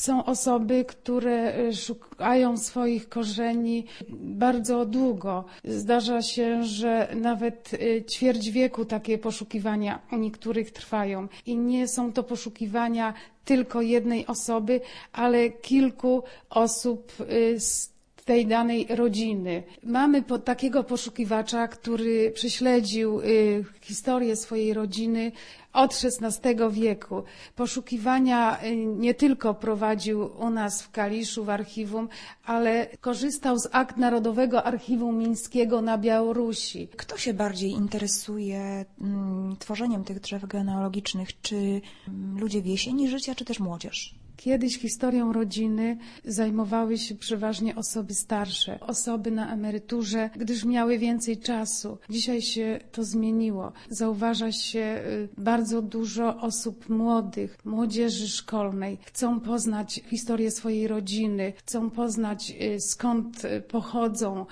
Są osoby, które szukają swoich korzeni bardzo długo. Zdarza się, że nawet ćwierć wieku takie poszukiwania u niektórych trwają. I nie są to poszukiwania tylko jednej osoby, ale kilku osób z tej danej rodziny. Mamy takiego poszukiwacza, który prześledził historię swojej rodziny od XVI wieku. Poszukiwania nie tylko prowadził u nas w Kaliszu, w archiwum, ale korzystał z akt Narodowego Archiwum Mińskiego na Białorusi. Kto się bardziej interesuje tworzeniem tych drzew genealogicznych? Czy ludzie w jesieni życia, czy też młodzież? Kiedyś historią rodziny zajmowały się przeważnie osoby starsze, osoby na emeryturze, gdyż miały więcej czasu. Dzisiaj się to zmieniło. Zauważa się bardzo dużo osób młodych, młodzieży szkolnej. Chcą poznać historię swojej rodziny, chcą poznać skąd pochodzą,